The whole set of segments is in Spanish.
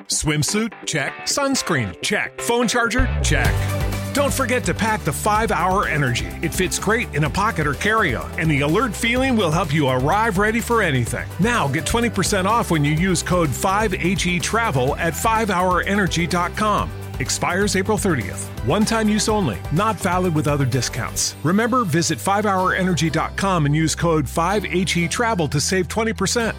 Swimsuit? Check. Sunscreen? Check. Phone charger? Check. Don't forget to pack the 5-Hour Energy. It fits great in a pocket or carry-on, and the alert feeling will help you arrive ready for anything. Now get 20% off when you use code 5HETRAVEL at 5hourenergy.com. Expires April 30th. One-time use only. Not valid with other discounts. Remember, visit 5hourenergy.com and use code 5HETRAVEL to save 20%.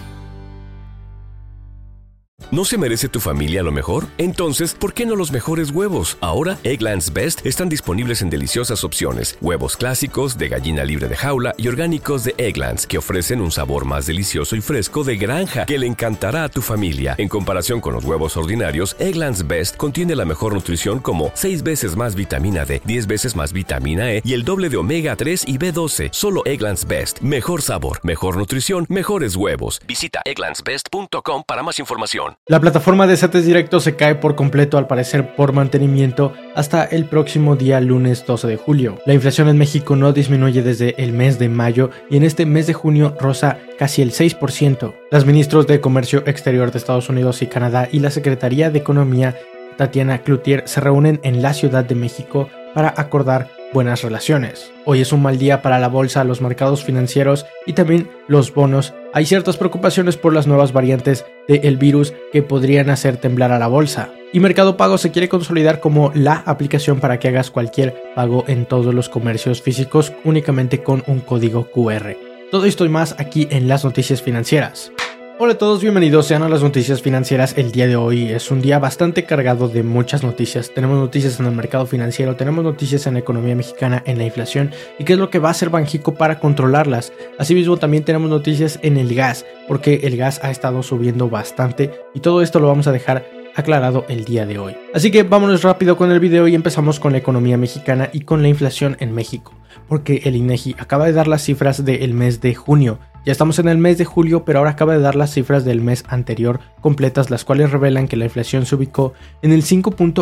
¿No se merece tu familia lo mejor? Entonces, ¿por qué no los mejores huevos? Ahora, Eggland's Best están disponibles en deliciosas opciones. Huevos clásicos, de gallina libre de jaula y orgánicos de Eggland's, que ofrecen un sabor más delicioso y fresco de granja que le encantará a tu familia. En comparación con los huevos ordinarios, Eggland's Best contiene la mejor nutrición como 6 veces más vitamina D, 10 veces más vitamina E y el doble de omega 3 y B12. Solo Eggland's Best. Mejor sabor, mejor nutrición, mejores huevos. Visita egglandsbest.com para más información. La plataforma de CETES Directo se cae por completo, al parecer por mantenimiento, hasta el próximo día lunes 12 de julio. La inflación en México no disminuye desde el mes de mayo y en este mes de junio roza casi el 6%. Los ministros de Comercio Exterior de Estados Unidos y Canadá y la Secretaría de Economía, Tatiana Cloutier, se reúnen en la Ciudad de México para acordar buenas relaciones. Hoy es un mal día para la bolsa, los mercados financieros y también los bonos. Hay ciertas preocupaciones por las nuevas variantes del virus que podrían hacer temblar a la bolsa. Y Mercado Pago se quiere consolidar como la aplicación para que hagas cualquier pago en todos los comercios físicos únicamente con un código QR. Todo esto y más aquí en las noticias financieras. Hola a todos, bienvenidos sean a las noticias financieras. El día de hoy es un día bastante cargado de muchas noticias. Tenemos noticias en el mercado financiero, tenemos noticias en la economía mexicana, en la inflación y qué es lo que va a hacer Banxico para controlarlas. Asimismo también tenemos noticias en el gas, porque el gas ha estado subiendo bastante y todo esto lo vamos a dejar aclarado el día de hoy. Así que vámonos rápido con el video y empezamos con la economía mexicana y con la inflación en México, porque el INEGI acaba de dar las cifras del mes de junio. Ya estamos en el mes de julio, pero ahora acaba de dar las cifras del mes anterior completas, las cuales revelan que la inflación se ubicó en el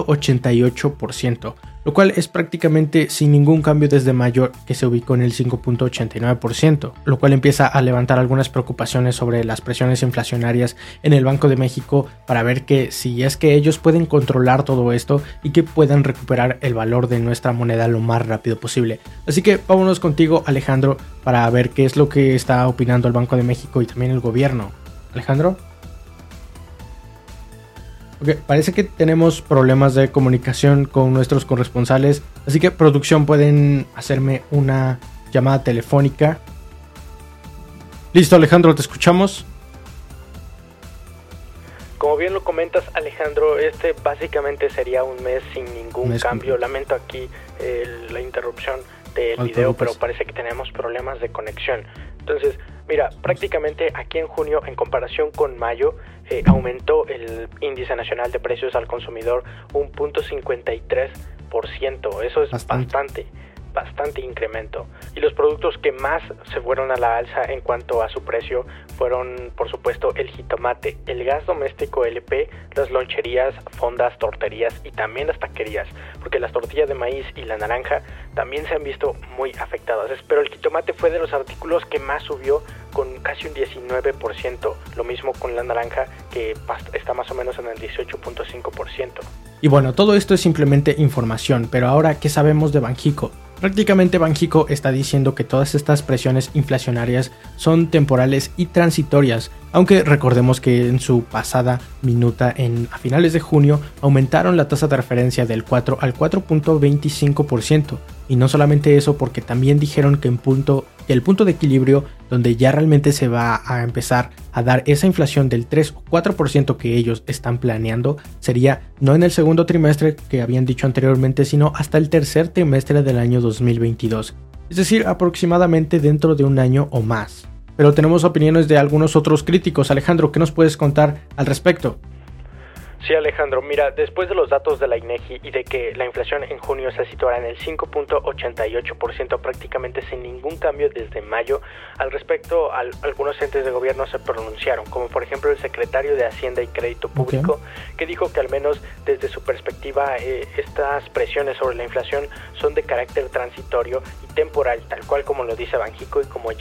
5.88%, lo cual es prácticamente sin ningún cambio desde mayo, que se ubicó en el 5.89%, lo cual empieza a levantar algunas preocupaciones sobre las presiones inflacionarias en el Banco de México para ver que si es que ellos pueden controlar todo esto y que puedan recuperar el valor de nuestra moneda lo más rápido posible. Así que vámonos contigo, Alejandro, para ver qué es lo que está opinando el Banco de México y también el gobierno. Alejandro. Ok, parece que tenemos problemas de comunicación con nuestros corresponsales, así que producción, pueden hacerme una llamada telefónica. Listo, Alejandro, te escuchamos. Como bien lo comentas, Alejandro, este básicamente sería un mes sin ningún cambio. Lamento aquí la interrupción del video, pero parece que tenemos problemas de conexión. Entonces, mira, prácticamente aquí en junio, en comparación con mayo, aumentó el índice nacional de precios al consumidor un 0.53%. Eso es bastante incremento. Y los productos que más se fueron a la alza en cuanto a su precio fueron, por supuesto, el jitomate, el gas doméstico LP, las loncherías, fondas, torterías y también las taquerías, porque las tortillas de maíz y la naranja también se han visto muy afectadas. Pero el jitomate fue de los artículos que más subió, con casi un 19%, lo mismo con la naranja, que está más o menos en el 18.5%. Y bueno, todo esto es simplemente información, pero ahora, ¿qué sabemos de Banxico? Prácticamente Banxico está diciendo que todas estas presiones inflacionarias son temporales y transitorias, aunque recordemos que en su pasada minuta a finales de junio aumentaron la tasa de referencia del 4 al 4.25%, y no solamente eso, porque también dijeron que el punto de equilibrio donde ya realmente se va a empezar a dar esa inflación del 3 o 4% que ellos están planeando sería no en el segundo trimestre que habían dicho anteriormente, sino hasta el tercer trimestre del año 2022, es decir, aproximadamente dentro de un año o más. Pero tenemos opiniones de algunos otros críticos. Alejandro, ¿qué nos puedes contar al respecto? Sí, Alejandro, mira, después de los datos de la INEGI y de que la inflación en junio se situará en el 5.88%, prácticamente sin ningún cambio desde mayo, al respecto algunos entes de gobierno se pronunciaron, como por ejemplo el secretario de Hacienda y Crédito Público, que dijo que al menos desde su perspectiva estas presiones sobre la inflación son de carácter transitorio y temporal, tal cual como lo dice Banxico y como ya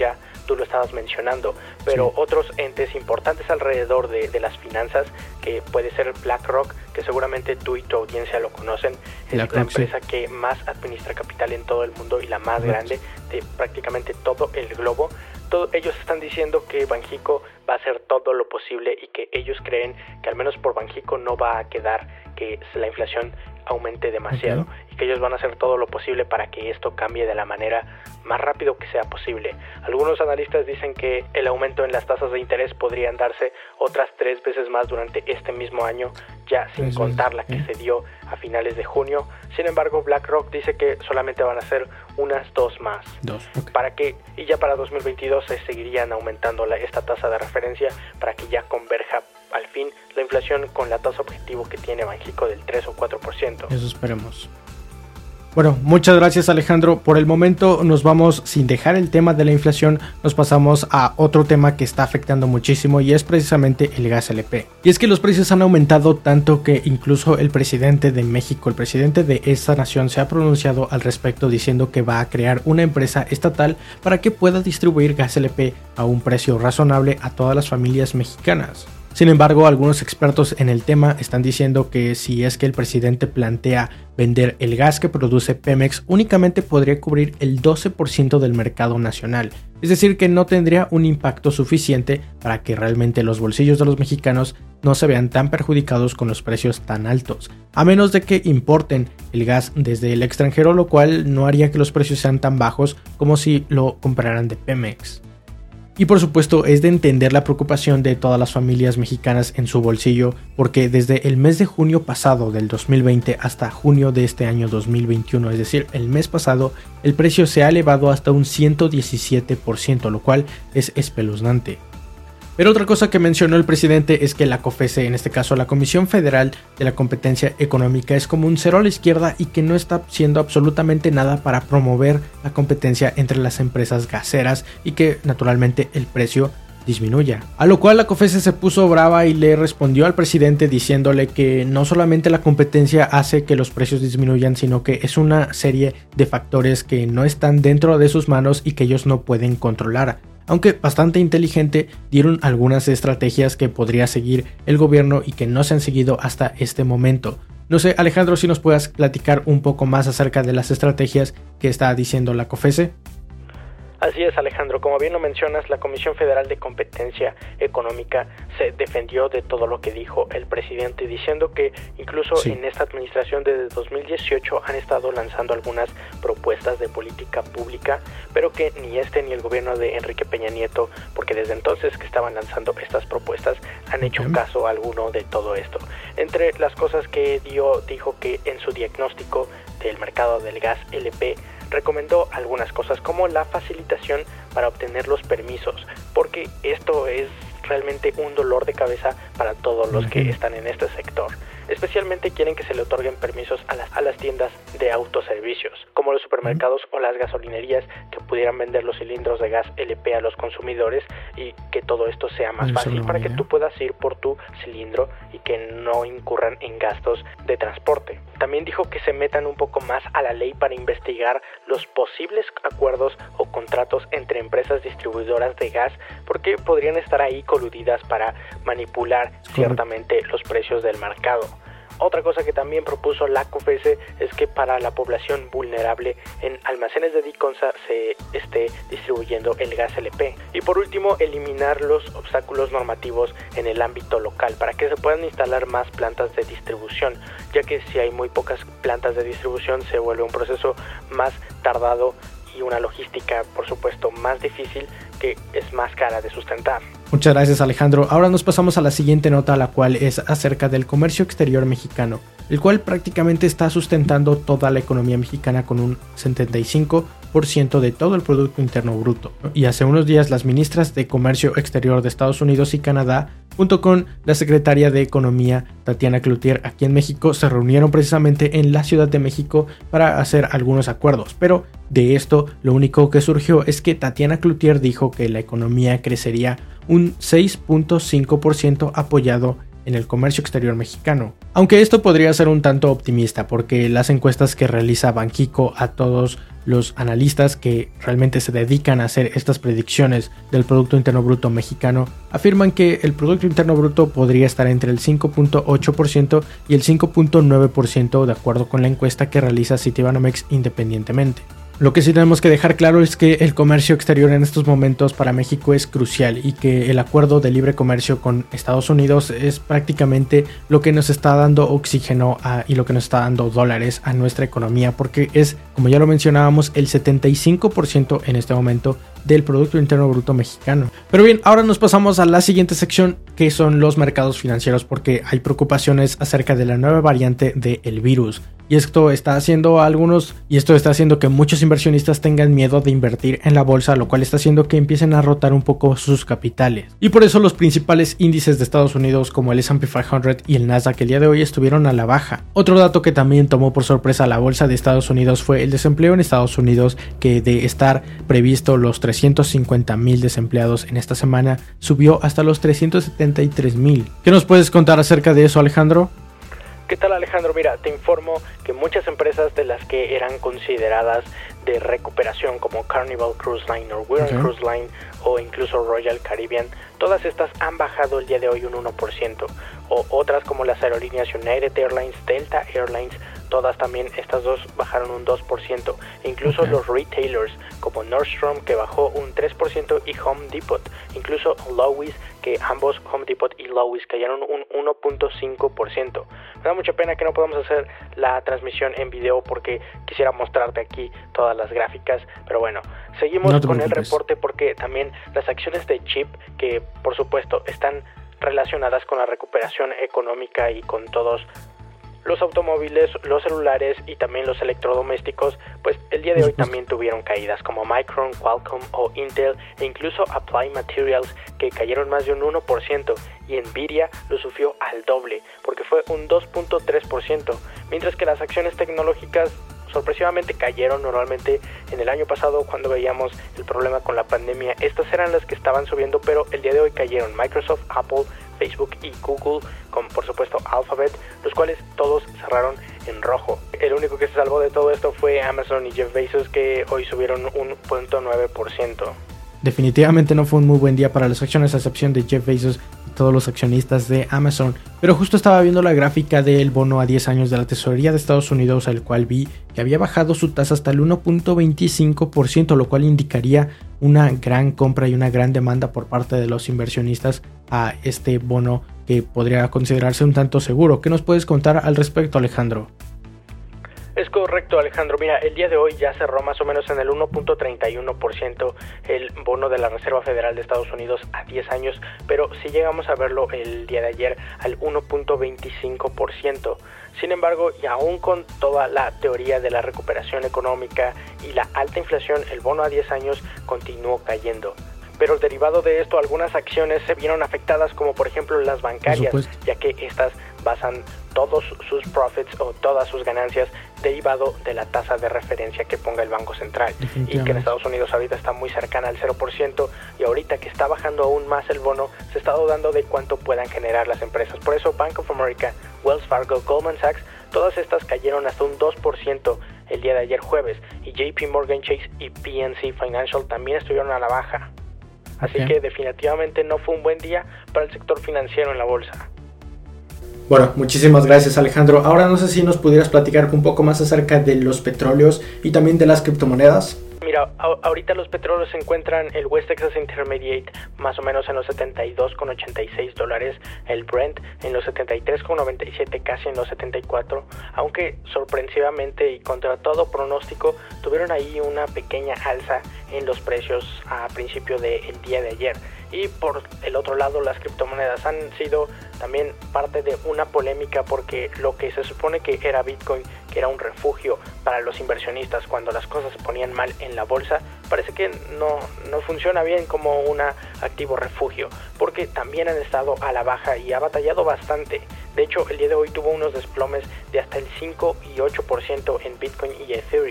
tú lo estabas mencionando, pero otros entes importantes alrededor de las finanzas, que puede ser BlackRock, que seguramente tú y tu audiencia lo conocen, es la empresa que más administra capital en todo el mundo y la más grande de prácticamente todo el globo. Ellos están diciendo que Banxico va a hacer todo lo posible y que ellos creen que al menos por Banxico no va a quedar que la inflación aumente demasiado y que ellos van a hacer todo lo posible para que esto cambie de la manera más rápido que sea posible. Algunos analistas dicen que el aumento en las tasas de interés podrían darse otras 3 veces más durante este mismo año, ya sin contar la que se dio a finales de junio. Sin embargo, BlackRock dice que solamente van a ser unas 2 más. Y ya para 2022 se seguirían aumentando esta tasa de referencia para que ya converja al fin la inflación con la tasa objetivo que tiene Banxico del 3 o 4%. Eso esperemos. Bueno, muchas gracias, Alejandro. Por el momento nos vamos, sin dejar el tema de la inflación, nos pasamos a otro tema que está afectando muchísimo y es precisamente el gas LP. Y es que los precios han aumentado tanto que incluso el presidente de México, el presidente de esta nación, se ha pronunciado al respecto diciendo que va a crear una empresa estatal para que pueda distribuir gas LP a un precio razonable a todas las familias mexicanas. Sin embargo, algunos expertos en el tema están diciendo que si es que el presidente plantea vender el gas que produce Pemex, únicamente podría cubrir el 12% del mercado nacional, es decir, que no tendría un impacto suficiente para que realmente los bolsillos de los mexicanos no se vean tan perjudicados con los precios tan altos, a menos de que importen el gas desde el extranjero, lo cual no haría que los precios sean tan bajos como si lo compraran de Pemex. Y por supuesto es de entender la preocupación de todas las familias mexicanas en su bolsillo, porque desde el mes de junio pasado del 2020 hasta junio de este año 2021, es decir, el mes pasado, el precio se ha elevado hasta un 117%, lo cual es espeluznante. Pero otra cosa que mencionó el presidente es que la COFECE, en este caso la Comisión Federal de la Competencia Económica, es como un cero a la izquierda y que no está haciendo absolutamente nada para promover la competencia entre las empresas gaseras y que naturalmente el precio disminuya. A lo cual la COFECE se puso brava y le respondió al presidente diciéndole que no solamente la competencia hace que los precios disminuyan, sino que es una serie de factores que no están dentro de sus manos y que ellos no pueden controlar. Aunque bastante inteligente, dieron algunas estrategias que podría seguir el gobierno y que no se han seguido hasta este momento. No sé, Alejandro, si nos puedas platicar un poco más acerca de las estrategias que está diciendo la COFECE. Así es, Alejandro, como bien lo mencionas, la Comisión Federal de Competencia Económica se defendió de todo lo que dijo el presidente, diciendo que incluso en esta administración desde 2018 han estado lanzando algunas propuestas de política pública, pero que ni ni el gobierno de Enrique Peña Nieto, porque desde entonces que estaban lanzando estas propuestas, han hecho caso alguno de todo esto. Entre las cosas que dijo que en su diagnóstico del mercado del gas LP, recomendó algunas cosas como la facilitación para obtener los permisos, porque esto es realmente un dolor de cabeza para todos los que están en este sector. Especialmente quieren que se le otorguen permisos a las tiendas de autoservicios, como los supermercados o las gasolinerías, que pudieran vender los cilindros de gas LP a los consumidores y que todo esto sea más fácil para que tú puedas ir por tu cilindro y que no incurran en gastos de transporte. También dijo que se metan un poco más a la ley para investigar los posibles acuerdos o contratos entre empresas distribuidoras de gas, porque podrían estar ahí coludidas para manipular ciertamente los precios del mercado. Otra cosa que también propuso la COFECE es que para la población vulnerable en almacenes de Diconsa se esté distribuyendo el gas LP. Y por último, eliminar los obstáculos normativos en el ámbito local para que se puedan instalar más plantas de distribución, ya que si hay muy pocas plantas de distribución se vuelve un proceso más tardado y una logística, por supuesto, más difícil, que es más cara de sustentar. Muchas gracias, Alejandro. Ahora nos pasamos a la siguiente nota, la cual es acerca del comercio exterior mexicano, el cual prácticamente está sustentando toda la economía mexicana con un 75% de todo el Producto Interno Bruto. Y hace unos días las ministras de Comercio Exterior de Estados Unidos y Canadá, junto con la secretaria de Economía, Tatiana Cloutier, aquí en México, se reunieron precisamente en la Ciudad de México para hacer algunos acuerdos. Pero de esto, lo único que surgió es que Tatiana Cloutier dijo que la economía crecería un 6.5% apoyado en el comercio exterior mexicano. Aunque esto podría ser un tanto optimista, porque las encuestas que realiza Banxico a todos los analistas que realmente se dedican a hacer estas predicciones del Producto Interno Bruto mexicano afirman que el Producto Interno Bruto podría estar entre el 5.8% y el 5.9% de acuerdo con la encuesta que realiza Citibanamex independientemente. Lo que sí tenemos que dejar claro es que el comercio exterior en estos momentos para México es crucial y que el acuerdo de libre comercio con Estados Unidos es prácticamente lo que nos está dando oxígeno y lo que nos está dando dólares a nuestra economía, porque es, como ya lo mencionábamos, el 75% en este momento del Producto Interno Bruto mexicano. Pero bien, ahora nos pasamos a la siguiente sección, que son los mercados financieros, porque hay preocupaciones acerca de la nueva variante del virus. Y esto está haciendo que muchos inversionistas tengan miedo de invertir en la bolsa, lo cual está haciendo que empiecen a rotar un poco sus capitales. Y por eso los principales índices de Estados Unidos, como el S&P 500 y el Nasdaq, el día de hoy estuvieron a la baja. Otro dato que también tomó por sorpresa a la bolsa de Estados Unidos fue el desempleo en Estados Unidos, que de estar previsto los 350,000 desempleados en esta semana, subió hasta los 373,000. ¿Qué nos puedes contar acerca de eso, Alejandro? ¿Qué tal, Alejandro? Mira, te informo que muchas empresas de las que eran consideradas de recuperación, como Carnival Cruise Line, Norwegian Cruise Line o incluso Royal Caribbean, todas estas han bajado el día de hoy un 1%, o otras como las aerolíneas United Airlines, Delta Airlines, todas también, estas dos bajaron un 2%, incluso los retailers como Nordstrom, que bajó un 3%, y Home Depot, incluso Lowe's, que ambos, Home Depot y Lowe's, cayeron un 1.5%. Me da mucha pena que no podamos hacer la transmisión en video porque quisiera mostrarte aquí todas las gráficas, pero bueno, seguimos con el reporte porque también las acciones de chip, que por supuesto están relacionadas con la recuperación económica y con todos los automóviles, los celulares y también los electrodomésticos, pues el día de hoy también tuvieron caídas como Micron, Qualcomm o Intel, e incluso Applied Materials, que cayeron más de un 1%, y Nvidia lo sufrió al doble porque fue un 2.3%, mientras que las acciones tecnológicas sorpresivamente cayeron. Normalmente en el año pasado, cuando veíamos el problema con la pandemia, estas eran las que estaban subiendo, pero el día de hoy cayeron Microsoft, Apple, Facebook y Google, con por supuesto Alphabet, los cuales todos cerraron en rojo. El único que se salvó de todo esto fue Amazon y Jeff Bezos, que hoy subieron un 0.9%. Definitivamente no fue un muy buen día para las acciones, a excepción de Jeff Bezos y todos los accionistas de Amazon. Pero justo estaba viendo la gráfica del bono a 10 años de la Tesorería de Estados Unidos, al cual vi que había bajado su tasa hasta el 1.25%, lo cual indicaría una gran compra y una gran demanda por parte de los inversionistas a este bono, que podría considerarse un tanto seguro. ¿Qué nos puedes contar al respecto, Alejandro? Es correcto, Alejandro. Mira, el día de hoy ya cerró más o menos en el 1.31% el bono de la Reserva Federal de Estados Unidos a 10 años, pero si llegamos a verlo el día de ayer al 1.25%. Sin embargo, y aún con toda la teoría de la recuperación económica y la alta inflación, el bono a 10 años continuó cayendo. Pero derivado de esto, algunas acciones se vieron afectadas, como por ejemplo las bancarias, ya que estas basan todos sus profits o todas sus ganancias derivado de la tasa de referencia que ponga el Banco Central, y que en Estados Unidos ahorita está muy cercana al 0%, y ahorita que está bajando aún más el bono, se está dudando de cuánto puedan generar las empresas. Por eso Bank of America, Wells Fargo, Goldman Sachs, todas estas cayeron hasta un 2% el día de ayer jueves, y JP Morgan Chase y PNC Financial también estuvieron a la baja. Así que definitivamente no fue un buen día para el sector financiero en la bolsa. Bueno, muchísimas gracias, Alejandro. Ahora no sé si nos pudieras platicar un poco más acerca de los petróleos y también de las criptomonedas. Mira, ahorita los petróleos se encuentran el West Texas Intermediate más o menos en los $72.86, el Brent en los 73.97, casi en los 74, aunque sorpresivamente y contra todo pronóstico tuvieron ahí una pequeña alza en los precios a principio del día de ayer. Y por el otro lado, las criptomonedas han sido también parte de una polémica, porque lo que se supone que era Bitcoin, que era un refugio para los inversionistas cuando las cosas se ponían mal en la bolsa, parece que no funciona bien como un activo refugio, porque también han estado a la baja y ha batallado bastante. De hecho, el día de hoy tuvo unos desplomes de hasta el 5 y 8% en Bitcoin y Ethereum.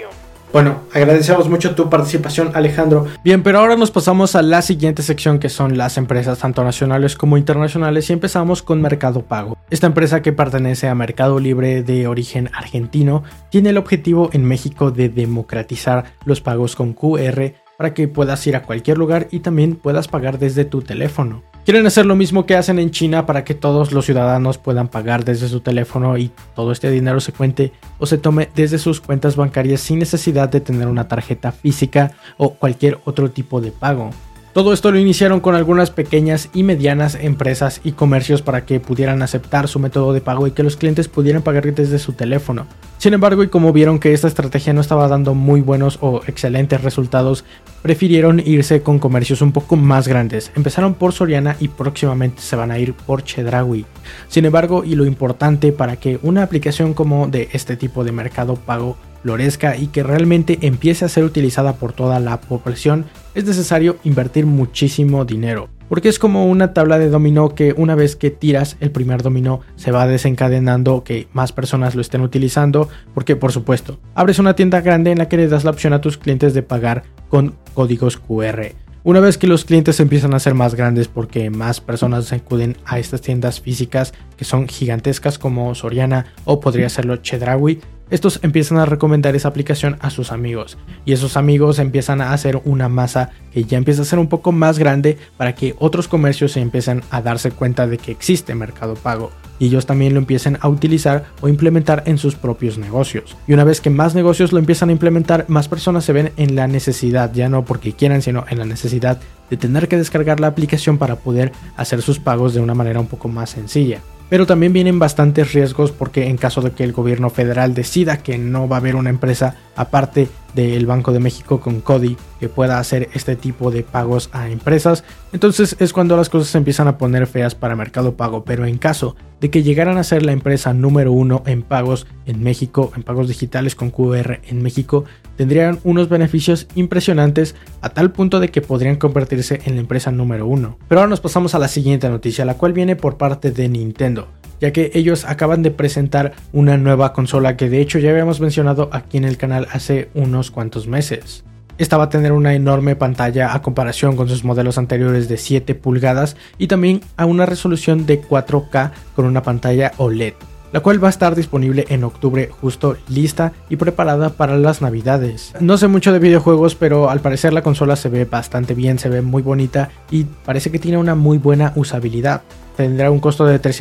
Bueno, agradecemos mucho tu participación, Alejandro. Bien, pero ahora nos pasamos a la siguiente sección, que son las empresas tanto nacionales como internacionales, y empezamos con Mercado Pago. Esta empresa, que pertenece a Mercado Libre de origen argentino, tiene el objetivo en México de democratizar los pagos con QR para que puedas ir a cualquier lugar y también puedas pagar desde tu teléfono. Quieren hacer lo mismo que hacen en China para que todos los ciudadanos puedan pagar desde su teléfono y todo este dinero se cuente o se tome desde sus cuentas bancarias sin necesidad de tener una tarjeta física o cualquier otro tipo de pago. Todo esto lo iniciaron con algunas pequeñas y medianas empresas y comercios para que pudieran aceptar su método de pago y que los clientes pudieran pagar desde su teléfono. Sin embargo, y como vieron que esta estrategia no estaba dando muy buenos o excelentes resultados, prefirieron irse con comercios un poco más grandes. Empezaron por Soriana y próximamente se van a ir por Chedraui. Sin embargo, y lo importante para que una aplicación como de este tipo de Mercado Pago florezca y que realmente empiece a ser utilizada por toda la población, es necesario invertir muchísimo dinero. Porque es como una tabla de dominó que una vez que tiras el primer dominó se va desencadenando que más personas lo estén utilizando, porque por supuesto, abres una tienda grande en la que le das la opción a tus clientes de pagar con códigos QR. Una vez que los clientes empiezan a ser más grandes porque más personas acuden a estas tiendas físicas que son gigantescas como Soriana o podría serlo Chedraui, estos empiezan a recomendar esa aplicación a sus amigos y esos amigos empiezan a hacer una masa que ya empieza a ser un poco más grande para que otros comercios se empiecen a darse cuenta de que existe Mercado Pago y ellos también lo empiecen a utilizar o implementar en sus propios negocios. Y una vez que más negocios lo empiezan a implementar, más personas se ven en la necesidad, ya no porque quieran, sino en la necesidad de tener que descargar la aplicación para poder hacer sus pagos de una manera un poco más sencilla. Pero también vienen bastantes riesgos porque en caso de que el gobierno federal decida que no va a haber una empresa aparte del Banco de México con CODI que pueda hacer este tipo de pagos a empresas, entonces es cuando las cosas se empiezan a poner feas para Mercado Pago. Pero en caso de que llegaran a ser la empresa número 1 en pagos en México, en pagos digitales con QR en México, tendrían unos beneficios impresionantes a tal punto de que podrían convertirse en la empresa número 1. Pero ahora nos pasamos a la siguiente noticia, la cual viene por parte de Nintendo, ya que ellos acaban de presentar una nueva consola que de hecho ya habíamos mencionado aquí en el canal hace unos cuantos meses. Esta va a tener una enorme pantalla a comparación con sus modelos anteriores de 7 pulgadas y también a una resolución de 4K con una pantalla OLED, la cual va a estar disponible en octubre, justo lista y preparada para las navidades. No sé mucho de videojuegos, pero al parecer la consola se ve bastante bien, se ve muy bonita y parece que tiene una muy buena usabilidad. Tendrá un costo de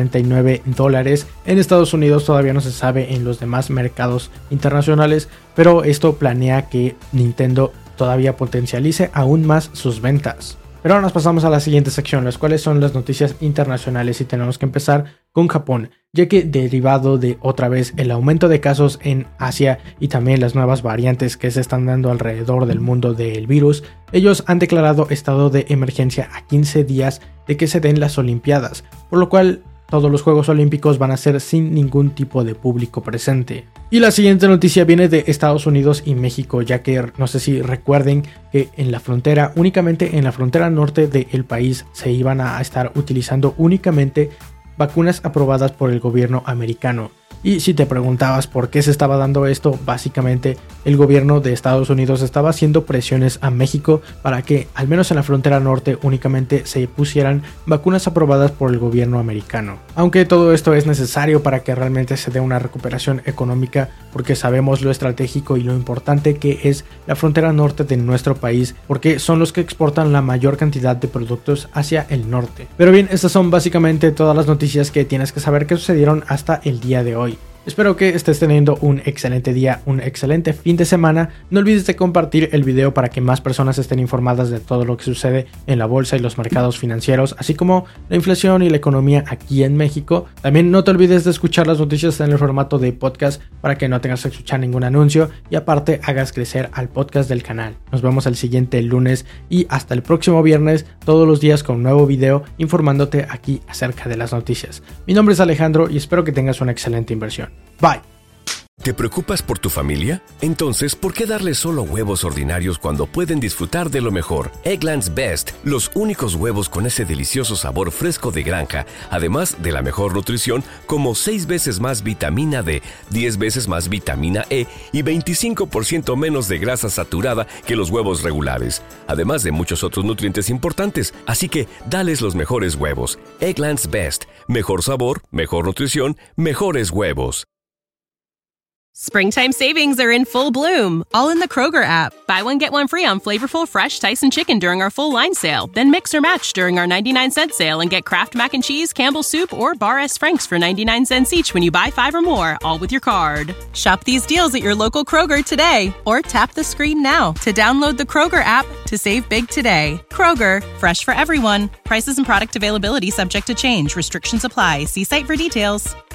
$349. En Estados Unidos todavía no se sabe en los demás mercados internacionales, pero esto planea que Nintendo todavía potencialice aún más sus ventas. Pero ahora nos pasamos a la siguiente sección, las cuales son las noticias internacionales y tenemos que empezar con Japón, ya que derivado de otra vez el aumento de casos en Asia y también las nuevas variantes que se están dando alrededor del mundo del virus, ellos han declarado estado de emergencia a 15 días de que se den las Olimpiadas, por lo cual todos los Juegos Olímpicos van a ser sin ningún tipo de público presente. Y la siguiente noticia viene de Estados Unidos y México, ya que no sé si recuerden que en la frontera, únicamente en la frontera norte del país, se iban a estar utilizando únicamente vacunas aprobadas por el gobierno americano. Y si te preguntabas por qué se estaba dando esto, básicamente el gobierno de Estados Unidos estaba haciendo presiones a México para que, al menos en la frontera norte, únicamente se pusieran vacunas aprobadas por el gobierno americano. Aunque todo esto es necesario para que realmente se dé una recuperación económica, porque sabemos lo estratégico y lo importante que es la frontera norte de nuestro país, porque son los que exportan la mayor cantidad de productos hacia el norte. Pero bien, estas son básicamente todas las noticias que tienes que saber que sucedieron hasta el día de hoy. Espero que estés teniendo un excelente día, un excelente fin de semana. No olvides de compartir el video para que más personas estén informadas de todo lo que sucede en la bolsa y los mercados financieros, así como la inflación y la economía aquí en México. También no te olvides de escuchar las noticias en el formato de podcast para que no tengas que escuchar ningún anuncio y aparte hagas crecer al podcast del canal. Nos vemos el siguiente lunes y hasta el próximo viernes, todos los días con un nuevo video informándote aquí acerca de las noticias. Mi nombre es Alejandro y espero que tengas una excelente inversión. Bye. ¿Te preocupas por tu familia? Entonces, ¿por qué darles solo huevos ordinarios cuando pueden disfrutar de lo mejor? Eggland's Best, los únicos huevos con ese delicioso sabor fresco de granja, además de la mejor nutrición, como 6 veces más vitamina D, 10 veces más vitamina E y 25% menos de grasa saturada que los huevos regulares, además de muchos otros nutrientes importantes. Así que, dales los mejores huevos. Eggland's Best, mejor sabor, mejor nutrición, mejores huevos. Springtime savings are in full bloom, all in the Kroger app. Buy one, get one free on flavorful, fresh Tyson chicken during our full line sale. Then mix or match during our 99-cent sale and get Kraft Mac and Cheese, Campbell's Soup, or Bar S. Franks for 99 cents each when you buy 5 or more, all with your card. Shop these deals at your local Kroger today, or tap the screen now to download the Kroger app to save big today. Kroger, fresh for everyone. Prices and product availability subject to change. Restrictions apply. See site for details.